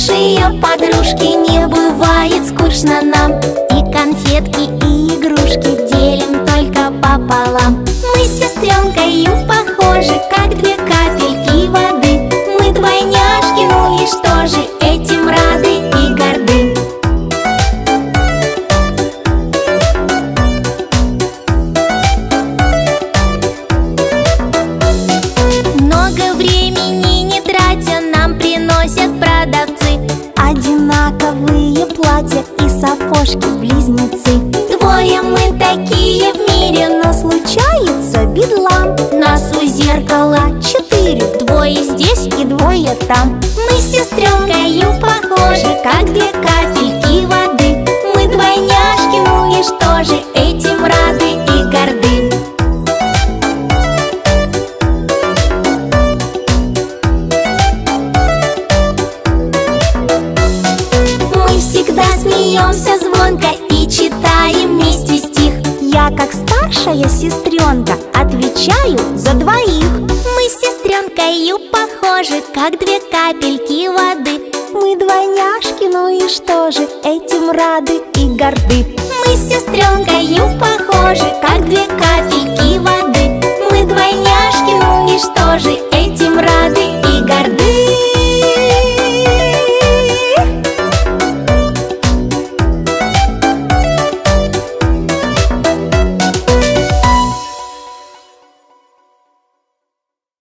лучшие подружки, не бывает скучно нам. И конфетки, и игрушки делим только пополам. Мы с сестренкою похожи, как две капельки воды. Мы двойняшки, ну и что же, этим рады и горды. Много времени не тратя, нам приносят продавцы одинаковые платья и сапожки-близнецы. Двое мы такие в мире, но случается бедлам. Нас у зеркала 4, двое здесь и двое там. Мы с сестренкою похожи, как две капельки воды. Мы двойняшки, ну и что же, этим рады и горды. Мы всегда смеемся звонко и читаем вместе стих. Я, как старшая сестренка, отвечаю за двоих. Мы с сестренкою похожи, как две капельки воды. Мы двойняшки, ну и что же, этим рады и горды. Мы с сестренкою похожи, как две капельки воды. Мы двойняшки, ну и что же,